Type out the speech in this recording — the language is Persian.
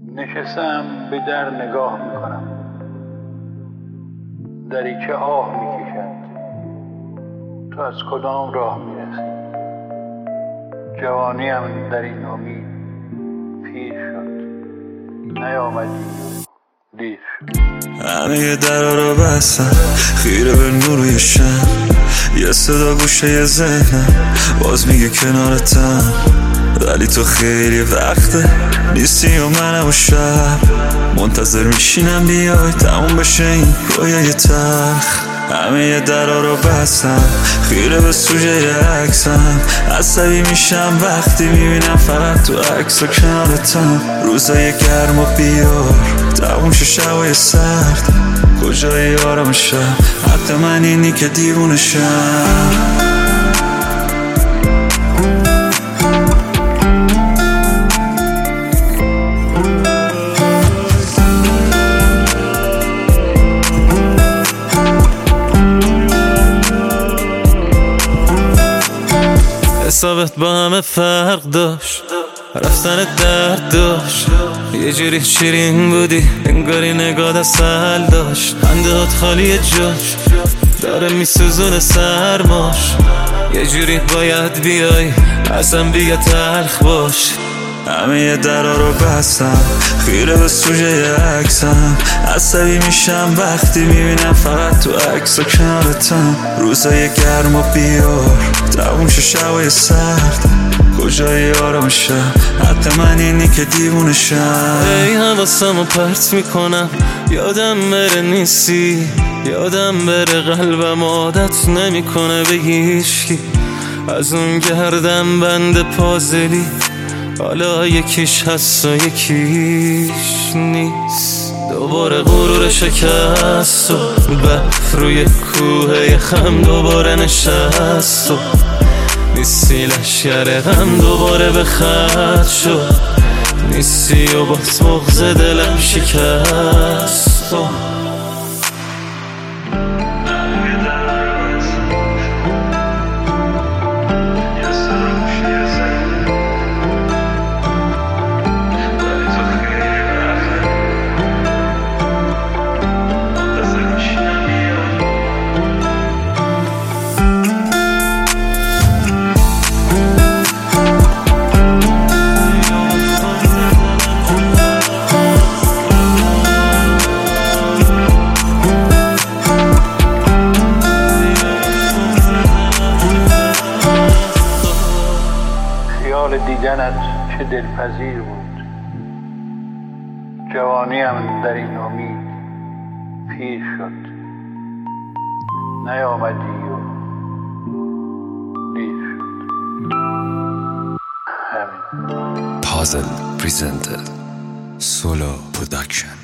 نشستم به در نگاه میکنم، دریچه آه میکشد. تو از کدام راه میرسی؟ جوانیم در این امید پیر شد، نیامدی دیر شد. همه درا رو بستم خیره به نور شم، یه صدا گوشه ذهنم باز میگه کنارتم، ولی تو خیلی وقته نیستی و منم و شب منتظر میشینم بیای تموم بشه این رویای تلخ. همه درا رو بستم خیره به سوژه عکسم، عصبی میشم وقتی میبینم فقط تو عکس و کنارتم. روزای گرم و بیار تموم شه شبای سرد، کجای آرامشم حتی من اینی که دیوونشم. حسابت با همه فرق داشت، رفتن درد داشت، یه جوری شیرین بودی انگاری نگاه اصل داشت. خندهات خالی جاش داره میسوزونه سرماش، یه جوری باید بیای اصلا بیا تلخ باش. همه درا رو بستم خیره به سوژه عکسم، عصبی میشم وقتی میبینم فقط تو عکس و کنارتم. روزای گرم و بیار تموم شه شبای سرد، کجای آرامشم حتی من اینی که دیوونشم. ای حواسمو پرت میکنم یادم بره نیستی، یادم بره قلبم عادت نمیکنه به هیچکی. از اون گردم بند پازلی حالا یکیش هست و یکیش نیست. دوباره غرور شکست و برف روی کوه خم دوباره نشست و نیستی لشگر غم دوباره به خط شد، نیستی و باز بغض دلم شکست. دیدنت چه دلپذیر بود، جوانیم در این امید پیر شد، نیامدی و دیر شد. همین. Puzzle presented Solo Production.